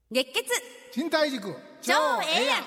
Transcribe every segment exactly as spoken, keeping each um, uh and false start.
月血賃貸塾超ええやん。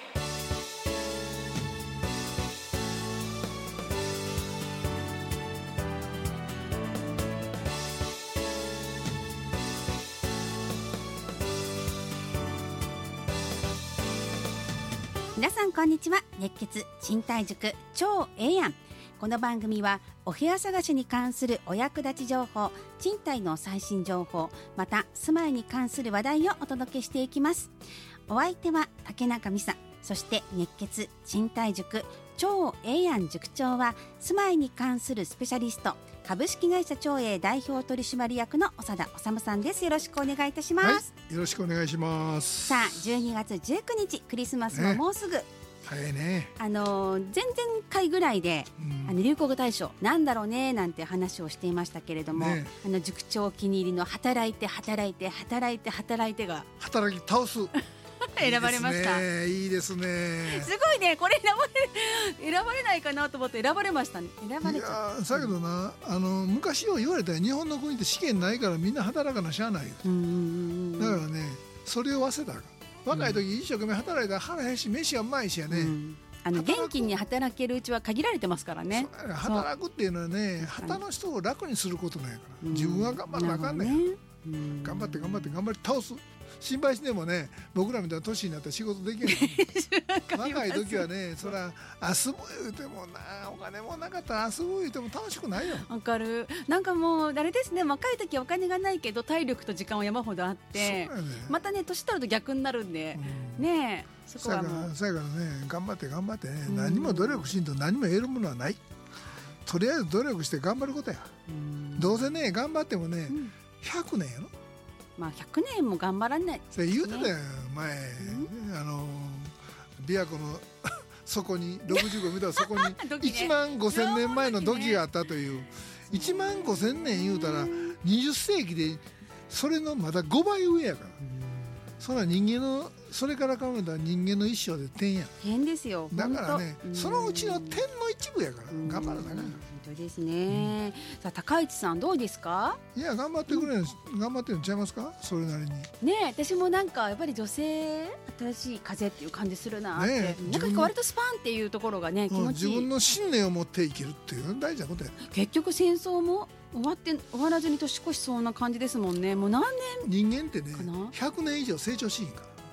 皆さんこんにちは。月血賃貸塾超ええやん。この番組はお部屋探しに関するお役立ち情報、賃貸の最新情報、また住まいに関する話題をお届けしていきます。お相手は竹中美沙、そして熱血賃貸塾超ええやん塾長は住まいに関するスペシャリスト、株式会社超え代表取締役の長田修さんです。よろしくお願いいたします。 はい、よろしくお願いします。 さあじゅうにがつじゅうくにち、クリスマスももうすぐ、ね、 早いね。 あのー、前々回ぐらいで、うん、あの流行語大賞なんだろうねなんて話をしていましたけれども、ね、あの塾長お気に入りの働いて働いて働いて働いてが働き倒す選ばれました。 いいですね。 すごいね。これ選ばれ選ばれないかなと思って選ばれましたね。選ばれちゃった。 いやだけどな、あの昔よう言われたよ。日本の国って試験ないからみんな働かなしゃあないよ。うんうんうん、だからね、それを忘れたら若い時一生懸命働いたら腹減るし飯はうまいしやね、うん、 あの元気に働けるうちは限られてますからね。 働くっていうのはね、旗の人を楽にすることなんやから、自分は頑張らなあかんねん、うん、頑張って頑張って頑張り倒す。心配してもね、僕らみたいな年になったら仕事できない若い時はね、そら遊ぶ言うてもな、お金もなかったら遊ぶ言うても楽しくないよ。 わかる。なんかもうあれですね、若い時はお金がないけど体力と時間は山ほどあって、ね、またね年取ると逆になるんで、うん、ねえ、そこはもうそやからね、頑張って頑張ってね、うん、何も努力しんと何も得るものはない。とりあえず努力して頑張ることや、うん、どうせね頑張ってもね、うん、ひゃくねんやろ。 まあ、ひゃくねんも頑張らない、ね、 それ言うてたよ前、うん、あの琵琶湖の底にろくじゅうご見たらそこにいちまんごせんねんまえの土器があったという、いちまんごせんねん言うたらにじゅっせいきでそれのまだごばい上やから、それは人間のそれから考えたら人間の一生で点や。 点ですよ。 だからね、そのうちの点の一部やから頑張らなあかん。 本当ですね、うん、さあ高市さんどうですか。 いや頑張ってくれる、うん、頑張ってるんちゃいますか、それなりにね。私もなんかやっぱり女性新しい風っていう感じするなって、ね、なんか割とスパンっていうところがね気持ちいい。 自分の信念を持って生きるっていう大事なことや。 結局戦争も終わって終わらずに年越しそうな感じですもんね。もう何年人間ってねひゃくねん以上成長しんから、うん、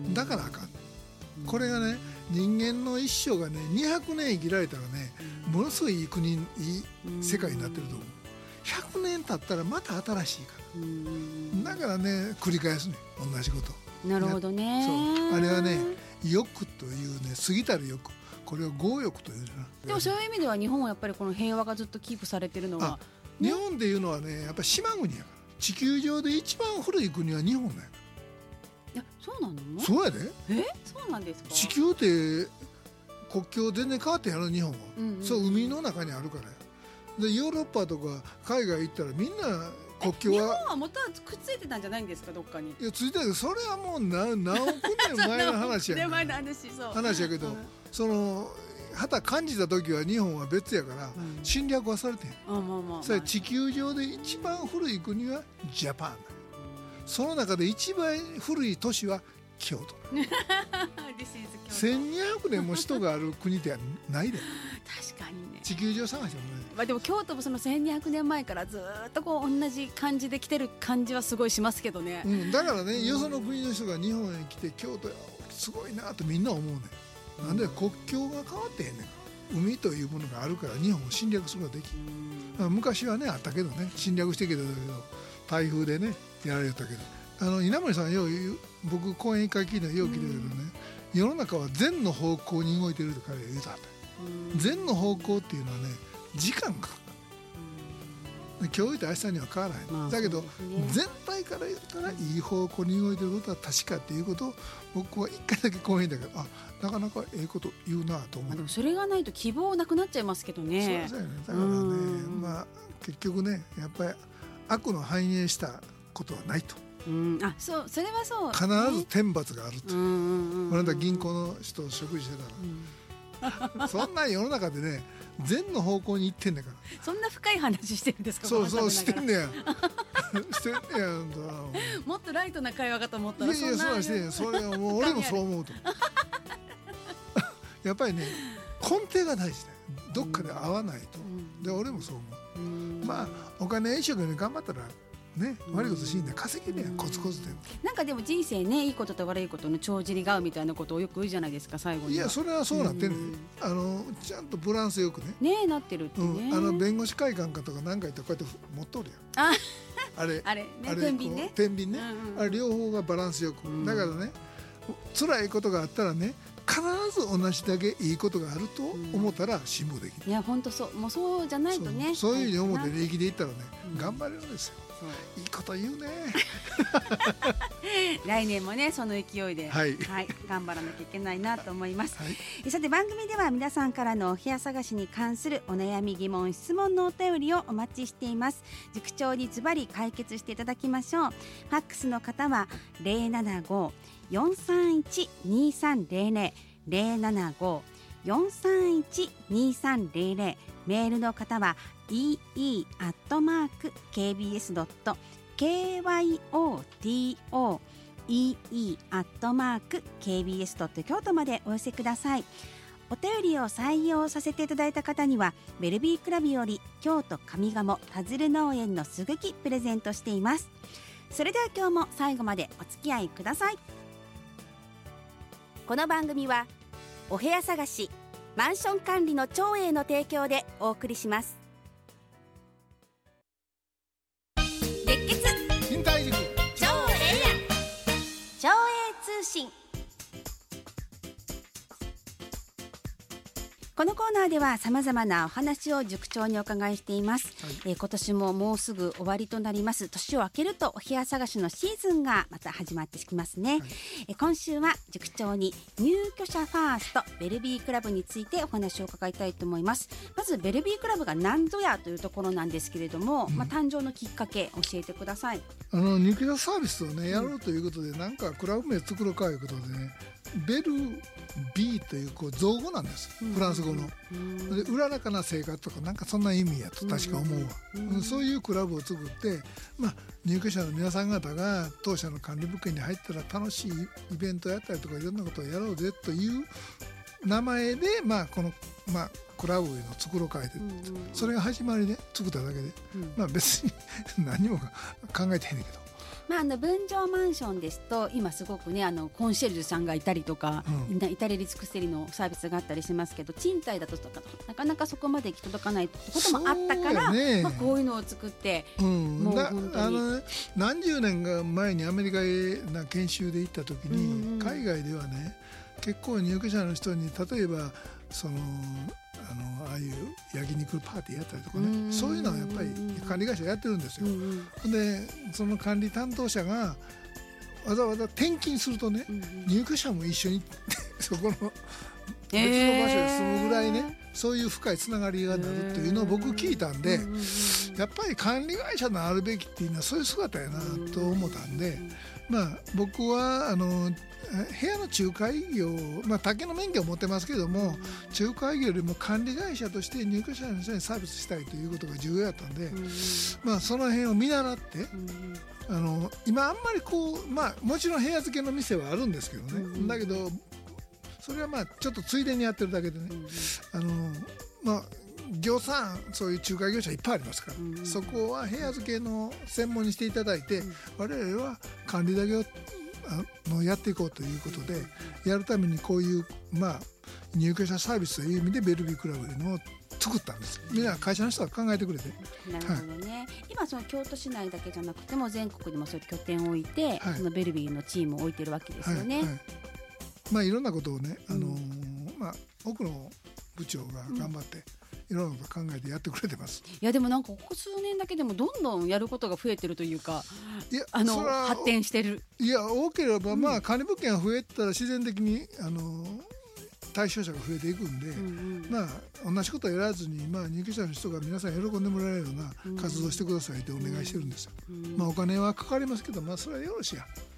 だからあかん。これがね、人間の一生がねにひゃくねん生きられたらね、ものすごいいい国、いい世界になってると思う。ひゃくねん経ったらまた新しいから、だからね繰り返すね、同じこと。 なるほどね。 そうあれはね、欲というね、過ぎたる欲、これを強欲というな。 でもそういう意味では日本はやっぱりこの平和がずっとキープされてるのは、 ね、日本っていうのはねやっぱり島国やから、地球上で一番古い国は日本だよ。 いやそうなの？ そうやで。 えそうなんですか。 地球って国境全然変わってやろ日本は、うんうん、そう海の中にあるからや。でヨーロッパとか海外行ったらみんな国境は日本はもとはくっついてたんじゃないんですか、どっかに。 いやついてたけど、それはもう何何億年前の話や前の話、そう話やけど、うん、その旗感じた時は日本は別やから、うん、侵略はされてん、あ、まあまあまあ、それ地球上で一番古い国はジャパンだ。その中で一番古い都市は京都せんにひゃくねんも首都がある国ってないで確かにね、 地球上探してもね、 まあ、でも京都もそのせんにひゃくねんまえからずっとこう同じ感じで来てる感じはすごいしますけどね、 うん、だからね、うん、よその国の人が日本へ来て京都すごいなとみんな思うね、うん、なんで国境が変わってへんねん。海というものがあるから日本を侵略することができ、うん、昔はねあったけどね、侵略してけど台風でねやられたけど、あの稲森さんよう僕講演一回聞いたらよう聞いてるけどね、うん、世の中は善の方向に動いてるって彼は言うたはった、うん、善の方向っていうのはね時間かかる、うん、今日言った明日には変わらない、まあ、だけど、ね、全体から言ったらいい方向に動いてることは確かっていうことを僕は一回だけ講演だけど、あ、なかなかええこと言うなと思う、まあ、 でもそれがないと希望なくなっちゃいますけどね。 そうですよね。だからね、まあ、結局ねやっぱり悪の反映したことはないと、 うん、あ、そう、それはそう、 必ず天罰があると、うんうんうんうん、この間銀行の人と食事してたら、うん、 そんな世の中でね善の方向に行ってんだから。 そんな深い話してるんですか。 そうそうしてんねやしてんねやもっとライトな会話かと思ったらいやいやそうはしてんやそれはもう俺もそう思うとやっぱりね根底が大事だよ。どっかで合わないと、うん、で俺もそう思う、うん、まあお金一生懸命頑張ったらね、悪いことしんで稼げねえコツコツで。 なんかでも人生ねいいことと悪いことの帳尻が合うみたいなことをよく言うじゃないですか最後に。 いやそれはそうなってる、ね、あのちゃんとバランスよくねねえなってるってね、 うん、あの弁護士会館かとか何か言ったらこうやって持っとるやん。ああれあれね天秤ね天秤ね、うんうん、あれ両方がバランスよく、うん、だからね辛いことがあったらね必ず同じだけいいことがあると思ったら辛抱できる、 うん、いや本当そうもうそうじゃないとねそう、そういうふうに思って生きていったらね、うん、頑張れるんですよ。いいこと言うね来年もねその勢いで、 はいはい、頑張らなきゃいけないなと思います、 はい、 さて番組では皆さんからのお部屋探しに関するお悩み疑問質問のお便りをお待ちしています。塾長にズバリ解決していただきましょう。ファックスの方は ゼロななご よんさんいち にさんゼロゼロ ゼロななご よんさんいち にさんゼロゼロ メールの方は イーイー アットマーク ケービーエス ドット ケーワイオーティーオー イーイー アットマーク ケービーエス ドット 京都までお寄せください。お便りを採用させていただいた方にはベルビークラブより京都上賀茂田鶴農園のすぐきプレゼントしています。それでは今日も最後までお付き合いください。この番組はお部屋探しマンション管理の長英の提供でお送りします。熱血新体塾長英長英通信。このコーナーではさまざまなお話を塾長にお伺いしています、はい、えー、今年ももうすぐ終わりとなります。年を明けるとお部屋探しのシーズンがまた始まってきますね、はい、えー、今週は塾長に入居者ファーストベルビークラブについてお話を伺いたいと思います。まずベルビークラブが何ぞやというところなんですけれども、うん、まあ、誕生のきっかけ教えてください。 あの入居者サービスをねやろうということで、うん、なんかクラブ名作ろうかということでねベルビーというこう造語なんです、フランス語の。でうららかな生活とかなんかそんな意味やと確か思うわ、うん、そういうクラブを作って、まあ、入居者の皆さん方が当社の管理物件に入ったら楽しいイベントをやったりとかいろんなことをやろうぜという名前で、まあ、この、まあ、クラブを作ろうかいて、うんうん、それが始まりで作っただけで、うん、まあ、別に何も考えてへんねんけど。 まあ、あの分譲マンションですと今すごくねあのコンシェルジュさんがいたりとか、うん、至れり尽くせりのサービスがあったりしますけど賃貸だとなかなかそこまで行き届かないこともあったから、ね、まあ、こういうのを作って、うん、もう本当にあの何十年か前にアメリカへな研修で行った時に、うん、海外ではね結構入居者の人に例えばそのあのああいう焼肉パーティーやったりとかね、そういうのはやっぱり管理会社やってるんですよ、うんうん、でその管理担当者がわざわざ転勤するとね、うんうん、入居者も一緒にそこの別の場所で住むぐらいね、えー、そういう深いつながりがなるっていうのを僕聞いたんで、えー、やっぱり管理会社のあるべきっていうのはそういう姿やなと思ったんで、まあ僕はあの部屋の仲介業、まあ、宅の免許を持ってますけども、仲介業よりも管理会社として入居者の人にサービスしたいということが重要だったんで、まあ、その辺を見習って、あの今あんまりこう、まあ、もちろん部屋付けの店はあるんですけどね、だけどそれはまあちょっとついでにやってるだけでね、あのまあ業さんそういう仲介業者いっぱいありますから、うん、そこは部屋付けの専門にしていただいて、うん、我々は管理だけをのやっていこうということでやるためにこういう、まあ、入居者サービスという意味でベルビークラブというのを作ったんです。みんな会社の人は考えてくれて。 なるほどね、はい、今その京都市内だけじゃなくても全国にもそういう拠点を置いて、はい、そのベルビーのチームを置いてるわけですよね、はいはい、 まあ、いろんなことをね、あのーまあ、奥の部長が頑張って、うん、いろんなこと考えてやってくれてます。 いやでもなんかここ数年だけでもどんどんやることが増えてるというか、いやあの発展してる。 いや多ければ、まあ、管理物件が増えたら自然的にあの対象者が増えていくんで、うんうん、まあ、同じことをやらずに、まあ、入居者の人が皆さん喜んでもらえるような活動をしてくださいってお願いしてるんですよ、うんうん、まあ、お金はかかりますけど、まあ、それはよろしいや。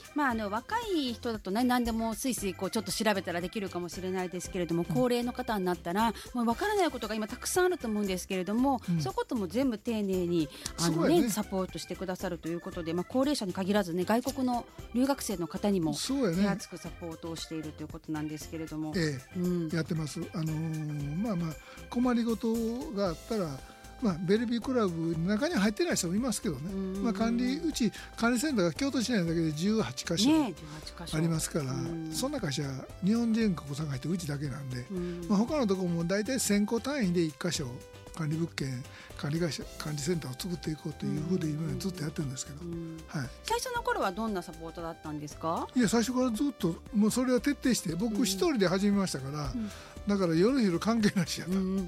まあ、あの若い人だとね何でもスイスイこうちょっと調べたらできるかもしれないですけれども、高齢の方になったらもう分からないことが今たくさんあると思うんですけれども、うん、そういうことも全部丁寧にあの、ねね、サポートしてくださるということで、まあ、高齢者に限らず、ね、外国の留学生の方にも手厚くサポートをしているということなんですけれども、 ええうん、やってます。あのー、まあまあ困りごとがあったらまあ、ベルビークラブの中には入ってない人もいますけどね、まあ、管理うち管理センターが京都市内だけでじゅうはちかしょありますから、ね、そんな会社日本人国さんが入ってうちだけなんで、まあ、他のところも大体せんこ単位でいっかしょ管理物件管理会社管理センターを作っていこうというふうで今ずっとやってるんですけど、はい、 最初の頃はどんなサポートだったんですか？ いや最初からずっともうそれは徹底して僕一人で始めましたから、うん、だから夜昼関係なしやった、うんうんうん、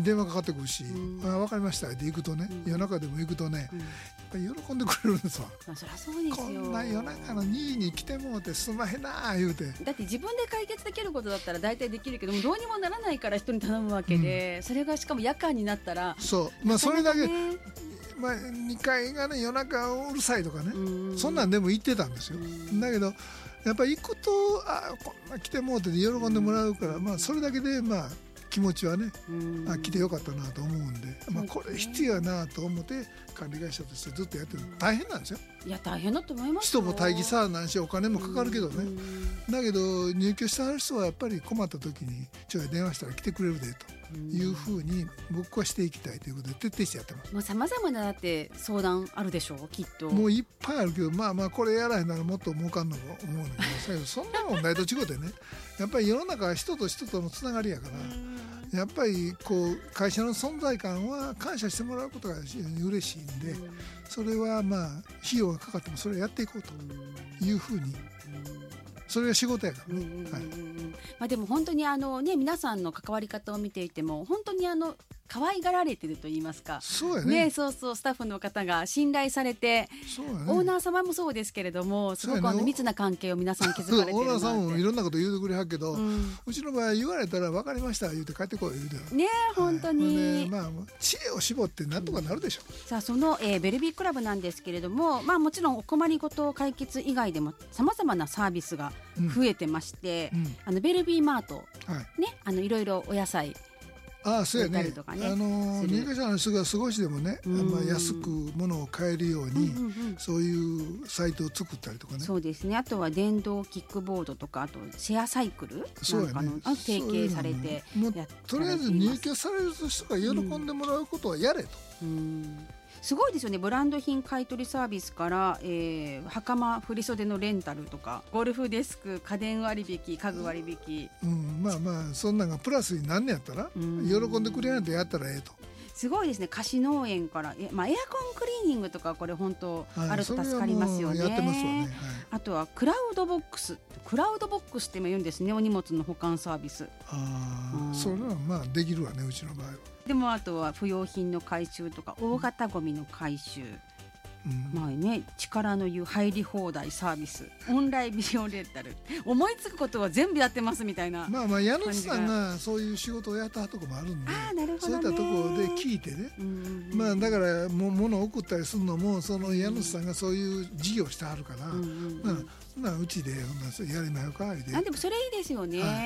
電話かかってくるし、うん、あ分かりましたって行くとね、うん、夜中でも行くとね、うん、やっぱり喜んでくれるんですわ。 そりゃそうですよ。 こんな夜中のにじに来てもうてすまへんな言うて、 だって自分で解決できることだったら大体できるけどもどうにもならないから人に頼むわけで、うん、それがしかも夜間になったらそう、まあ、それだけ、まあ、にかいがね夜中うるさいとかね、そんなんでも言ってたんですよ。だけどやっぱり行くとあこんな来てもうて喜んでもらうから、まあ、それだけでまあ気持ちはね、あ来てよかったなと思うんで、まあ、これ必要やなと思って管理会社としてずっとやってる。大変なんですよ。 いや大変だと思いますよ。 人も待機さなんしお金もかかるけどね、だけど入居してはる人はやっぱり困った時にちょい電話したら来てくれるでというふうに僕はしていきたいということで徹底してやってます。 もう様々なだって相談あるでしょうきっと。 もういっぱいあるけどまあまあこれやらへんならもっと儲かんのと思うんだけどそんな問題と違うてねやっぱり世の中は人と人とのつながりやからやっぱりこう会社の存在感は感謝してもらうことが非常に嬉しいんで、それはまあ費用がかかってもそれをやっていこうというふうに、それが仕事やからね、うんうんうん、はい。 まあ、でも本当にあの、ね、皆さんの関わり方を見ていても本当にあの可愛がられてると言いますか、 そうやね、 ね、そうそうスタッフの方が信頼されて、そうやね、オーナー様もそうですけれどもすごくあの密な関係を皆さん築かれてるなってオーナーさんもいろんなこと言うてくれはるけど、うん、うちの場合言われたら分かりました言うて帰ってこい言うてるね、本当に、 はい、まあ、知恵を絞ってなんとかなるでしょう、 うん、さあその、えー、ベルビークラブなんですけれども、まあ、もちろんお困りごと解決以外でもさまざまなサービスが増えてまして、うんうん、あのベルビーマート、はいね、あのいろいろお野菜ああそうやね、ね、あの入居者の人が少しでもね、まあ、安く物を買えるように、うんうんうん、そういうサイトを作ったりとかね。 そうですね。あとは電動キックボードとかあとシェアサイクルなんかの、ね、提携されてやってとりあえず入居される人が喜んでもらうことはやれと、 うんうんすごいですよね。ブランド品買取サービスから、えー、袴振袖のレンタルとかゴルフデスク家電割引家具割引、 うん、まあまあそんなのがプラスになんねやったら、うん、喜んでくれなんてやったらええと。 すごいですね。貸し農園からえ、まあ、エアコンクリーニングとかこれ本当あると助かりますよね、はい、やってますわね、はい、あとはクラウドボックスクラウドボックスって今言うんですね。お荷物の保管サービス。 あ、うん、それはまあできるわねうちの場合は。 でもあとは不要品の回収とか大型ゴミの回収、うんまあね、力の言う入り放題サービスオンラインビデオレンタル思いつくことは全部やってますみたいな。 まあまあ家主さんがそういう仕事をやったとこもあるんで、 あ、なるほどね、 そういったところで聞いてね、うんうん、まあだからも物を送ったりするのもその家主さんがそういう事業してはるから、うんうんうん、まあうちでやりまよかで。 あでもそれいいですよね、はい、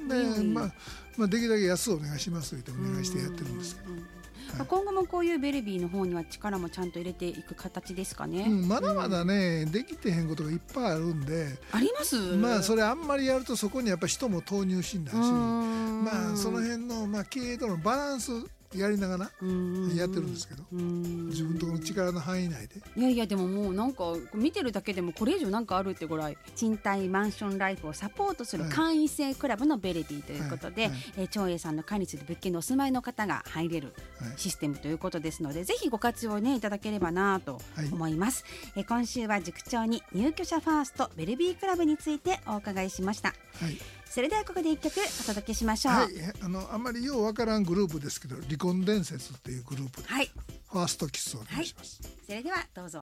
そんで、うんまあまあ、できるだけ安くお願いしますとお願いしてやってるんですけど、うんうんうんはい、今後もこういうベルビーの方には力もちゃんと入れていく形ですかね、 うん、まだまだね、うん、できてへんことがいっぱいあるんで。 あります。 まあそれあんまりやるとそこにやっぱり人も投入しんだし、まあその辺のまあ経営とのバランスやりながらやってるんですけど、自分とこの力の範囲内で。 いやいやでももうなんか見てるだけでもこれ以上なんかあるってぐらい賃貸マンションライフをサポートする会員制クラブのベルビーということで、はいはいはい、え長英さんの管理する物件のお住まいの方が入れるシステムということですので、はい、ぜひご活用、ね、いただければなと思います、はい、え今週は塾長に入居者ファーストベルビークラブについてお伺いしました、はい、それではここで一曲お届けしましょう。 はい、あのあまりようわからんグループですけど離婚伝説っていうグループで、はい、ファーストキスをお願いします、はい、 それではどうぞ。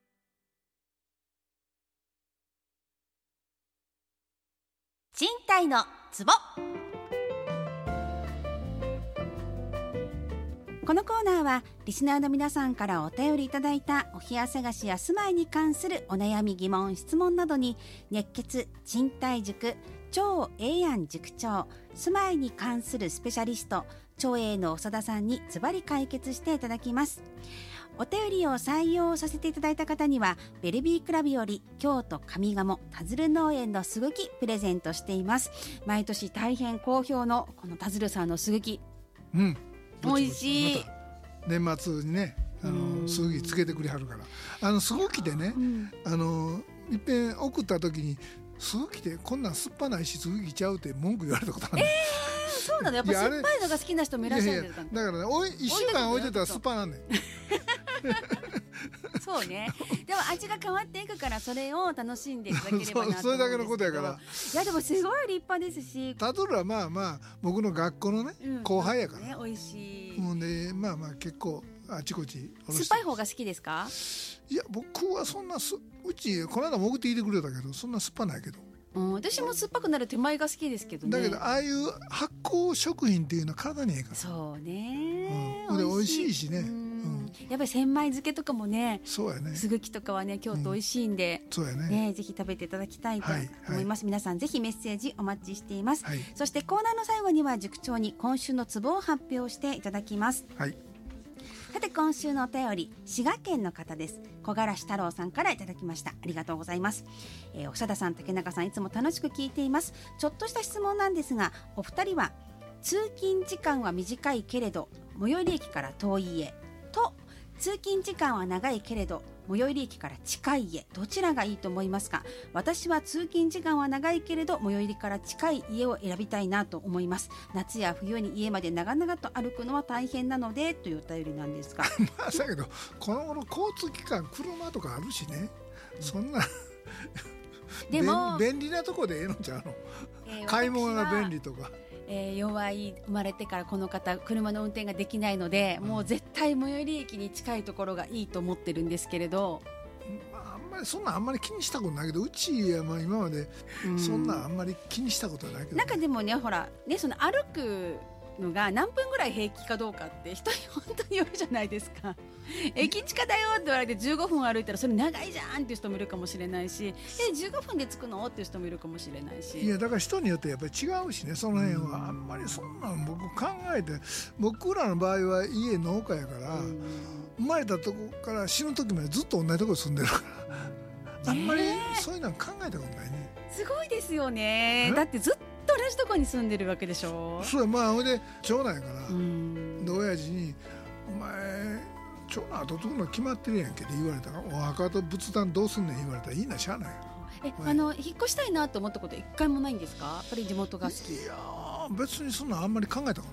賃貸のツボ。 このコーナーはリスナーの皆さんからお便りいただいたお部屋探しや住まいに関するお悩み疑問質問などに熱血賃貸塾超ええやん塾長住まいに関するスペシャリスト超ええの長田さんにズバリ解決していただきます。お便りを採用させていただいた方にはベルビークラブより京都上賀茂田鶴農園のすぐきプレゼントしています。毎年大変好評のこの田鶴さんのすぐき、 うん、 美味しい。 年末にねあのすぐきつけてくれはるからあのすぐきでね、うん、あのいっぺん送った時にすぐきでこんなん酸っぱないしすぐきちゃうって文句言われたことある、 えー、そうなのやっぱ酸っぱいのが好きな人もいらっしゃるんですか。 だからねおいいっしゅうかん置いてたら酸っぱなんねんそうね。でも味が変わっていくからそれを楽しんでいただければなと思うんですけどそれだけのことやから。 いやでもすごい立派ですしタトルはまあまあ僕の学校のね、うん、後輩やから、 ね、美味しいもうねまあまあ結構あちこち酸っぱい方が好きですか。 いや僕はそんなすうちこの間も送ってきてくれたけどそんな酸っぱないけど、 うん、私も酸っぱくなる手前が好きですけどね。 だけどああいう発酵食品っていうのは体にええから。 そうね、 うん、で美味しいしね、うんうん、やっぱり千枚漬けとかもねそうやねすぐきとかはね京都美味しいんで、 うん、そうやねねぜひ食べていただきたいと思います、はいはい、皆さんぜひメッセージお待ちしています、はい、そしてコーナーの最後には塾長に今週のツボを発表していただきます、 はい。 さて今週のお便り滋賀県の方です。小柄太郎さんからいただきました。ありがとうございます、えー、長田さん竹中さんいつも楽しく聞いています。ちょっとした質問なんですがお二人は通勤時間は短いけれど最寄り駅から遠い家と通勤時間は長いけれど最寄り駅から近い家どちらがいいと思いますか。私は通勤時間は長いけれど最寄りから近い家を選びたいなと思います。夏や冬に家まで長々と歩くのは大変なのでというお便りなんですがまあだけどこの頃交通機関車とかあるしね、そんなでも便利なとこでええのちゃうの、えー、買い物が便利とかえー、弱い生まれてからこの方車の運転ができないので、うん、もう絶対最寄り駅に近いところがいいと思ってるんですけれど、 まあ、あんまりそんなあんまり気にしたことないけどうちはまあ今までそんなあんまり気にしたことはないけど、ね、 なんかでもねほらねその歩くのが何分ぐらい平気かどうかって人に本当によるじゃないですか駅近だよって言われてじゅうごふん歩いたらそれ長いじゃんっていう人もいるかもしれないしえじゅうごふんで着くのっていう人もいるかもしれないし、 いやだから人によってやっぱり違うしねその辺はあんまりそんなん僕考えて僕らの場合は家農家やから生まれたとこから死ぬ時までずっと同じところに住んでるからあんまりそういうのは考えたことないね。 すごいですよね。だってずっと同じとこに住んでるわけでしょ。 そうやまあほいで長男やからで親父にお前長男後継ぐの決まってるやんけって言われたからお墓と仏壇どうすんねん言われたらいいなしゃあないえあの引っ越したいなと思ったこと一回もないんですか。やっぱり地元が好き。 いや別にそんなあんまり考えたことない。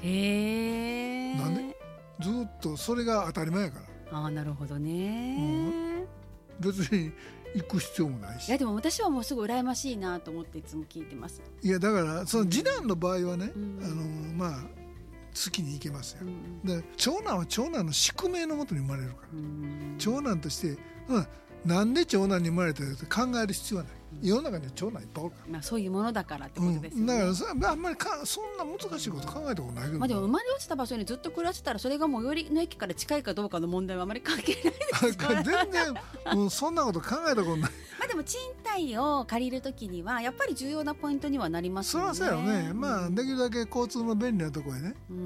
へー。 なんでずっとそれが当たり前やから。 ああなるほどね、 うん、別に行く必要もないし。 いやでも私はもうすごい羨ましいなと思っていつも聞いてます。 いやだからその次男の場合はね、うん、あのまあ好きに行けますよ、うん、で長男は長男の宿命のもとに生まれるから、うん、長男として、うん、なんで長男に生まれたかって考える必要はない、うん、世の中には長男いっぱいおるから、 まあ、そういうものだからってことですよね、 うん、だからそあんまりかそんな難しいこと考えたことないけど、 まあ、でも生まれ落ちた場所にずっと暮らしてたらそれが最寄りの駅から近いかどうかの問題はあまり関係ないですから全然もうそんなこと考えたことないまあでも賃貸を借りるときにはやっぱり重要なポイントにはなりますよね。 そりゃそうやよね、まあ、できるだけ交通の便利なところへね、うん、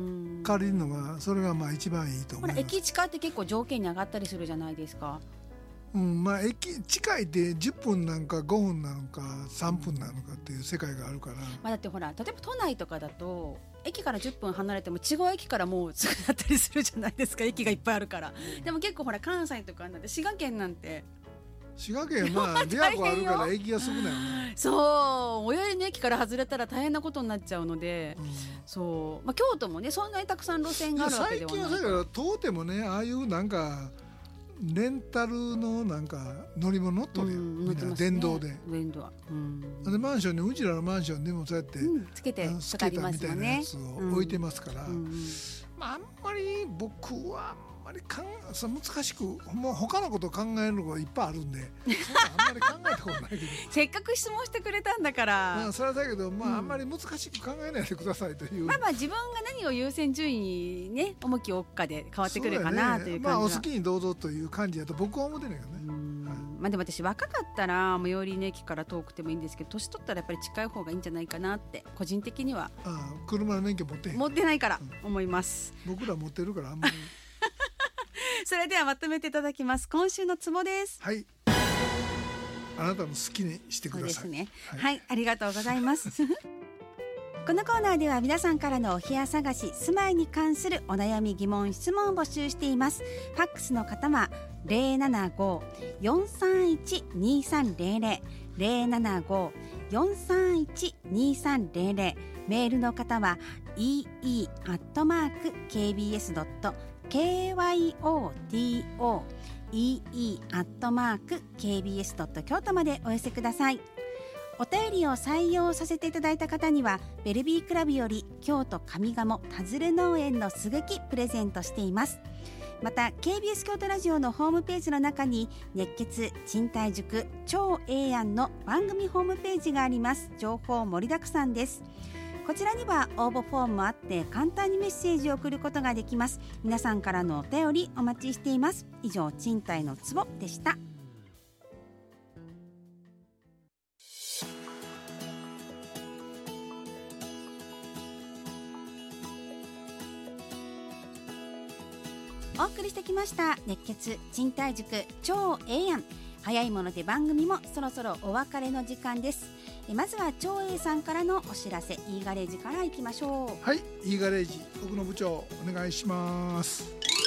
借りるのがそれがまあ一番いいと思います。 ほら駅近って結構条件に上がったりするじゃないですか。 うんまあ、駅近いってじゅっぷんなんかごふんなのかさんぷんなのかっていう世界があるから、まあ、だってほら例えば都内とかだと駅からじゅっぷん離れても違う駅からもうすぐだったりするじゃないですか駅がいっぱいあるから、うん、でも結構ほら関西とかなんて滋賀県なんて滋賀県はまあ琵琶湖あるから駅が少ないよねそう最寄りの駅から外れたら大変なことになっちゃうので、うん、そう、まあ、京都もねそんなにたくさん路線があるわけではない。 最近はだから遠てもねああいうなんかレンタルのなんか乗り物乗っとるよ、うん、みんな電動で、 電動、うん、 でマンションにうちらのマンションでもそうやって、うん、 つけてスケーターみたいなやつを置いてますから、うんうん、まあ、あんまり僕はあんままりかんそ難しくもう他のことを考えるのがいっぱいあるんでそんなあんまり考えたことないけどせっかく質問してくれたんだから、 まあ、それはだけど、まあうん、 あんまり難しく考えないでくださいという、 まあまあ自分が何を優先順位にね重きを置くかで変わってくるかなという感じは、 ね、まあお好きにどうぞという感じだと僕は思ってないけどね。 はい、まあでも私若かったら最寄りの駅から遠くてもいいんですけど、年取ったらやっぱり近い方がいいんじゃないかなって個人的にはああ車の免許持ってへん持ってないから思います、 うん、僕ら持ってるからあんまりそれではまとめていただきます。今週のツボです。 はい、あなたの好きにしてください。 そうですね、 はい、 はい、ありがとうございますこのコーナーでは皆さんからのお部屋探し、住まいに関するお悩み疑問質問を募集しています。ファックスの方は ゼロななご よんさんいち にさんゼロゼロ ゼロななご よんさんいち にさんゼロゼロ、メールの方は イーイー アットマーク ケービーエス ドット ケーワイオーティーオー イーイー アットマーク ケービーエス ドット 京都までお寄せください。お便りを採用させていただいた方にはベルビークラブより京都上賀茂田鶴農園のすぐきプレゼントしています。また ケービーエス 京都ラジオのホームページの中に熱血賃貸塾超ええやんの番組ホームページがあります。情報盛りだくさんです。こちらには応募フォームもあって簡単にメッセージを送ることができます。皆さんからのお便りお待ちしています。以上、賃貸のツボでした。お送りしてきました熱血賃貸塾超ええやん。早いもので番組もそろそろお別れの時間です。まずは超えさんからのお知らせ、 E ガレージからいきましょう。 はい、 E ガレージ奥野部長お願いします。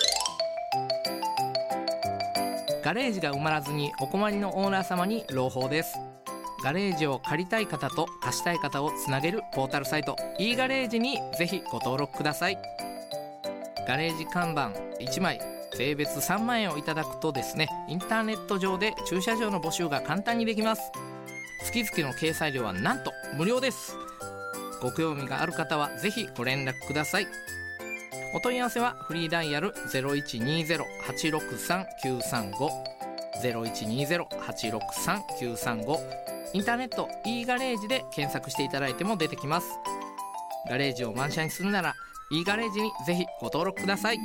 ガレージが埋まらずにお困りのオーナー様に朗報です。ガレージを借りたい方と貸したい方をつなげるポータルサイト E ガレージにぜひご登録ください。ガレージ看板いちまい税別さんまんえんをいただくとですね、インターネット上で駐車場の募集が簡単にできます。月々の掲載料はなんと無料です。ご興味がある方はぜひご連絡ください。お問い合わせはフリーダイヤル ゼロいちにゼロ はちろくさん きゅうさんご ゼロいちにゼロ はちろくさん きゅうさんご、インターネット E ガレージで検索していただいても出てきます。ガレージを満車にするなら E ガレージにぜひご登録ください。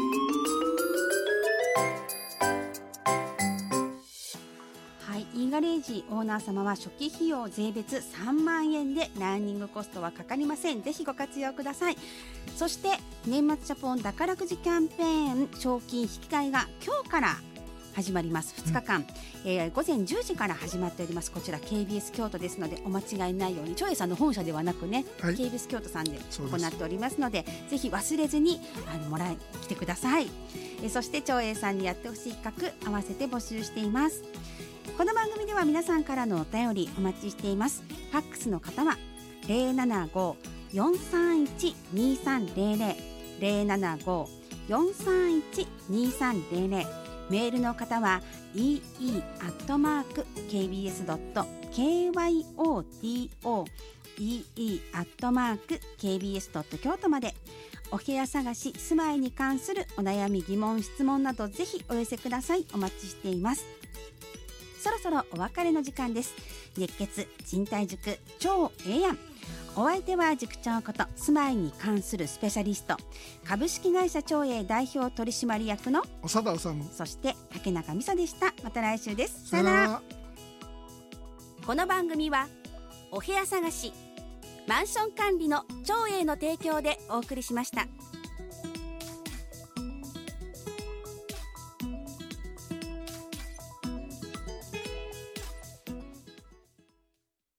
はい、E ガレージオーナー様は初期費用税別さんまんえんでランニングコストはかかりません。ぜひご活用ください。そして年末ジャポン宝くじキャンペーン賞金引き換えが今日から始まります。ふつかかん、うんえー、午前じゅうじから始まっております。こちら ケービーエス 京都ですのでお間違いないように、長英さんの本社ではなくね、はい、ケービーエス 京都さんで行っておりますので、ぜひ忘れずにあのもらい来てください。えー、そして長英さんにやってほしい企画合わせて募集しています。この番組では皆さんからのお便りお待ちしています。ファックスの方は ゼロななご よんさんいち にさんゼロゼロ ゼロななご よんさんいち にさんゼロゼロ、メールの方は イーイー アットマーク ケービーエス ドット ケーワイオーティーオー イーイー アットマーク ケービーエス ドット 京都まで。お部屋探し、住まいに関するお悩み疑問質問などぜひお寄せください。お待ちしています。そろそろお別れの時間です。熱血賃貸塾超ええやん。お相手は塾長こと住まいに関するスペシャリスト、株式会社長英代表取締役の長田治、 そして竹中美沙でした。また来週です。さよなら。この番組はお部屋探し、マンション管理の長英の提供でお送りしました。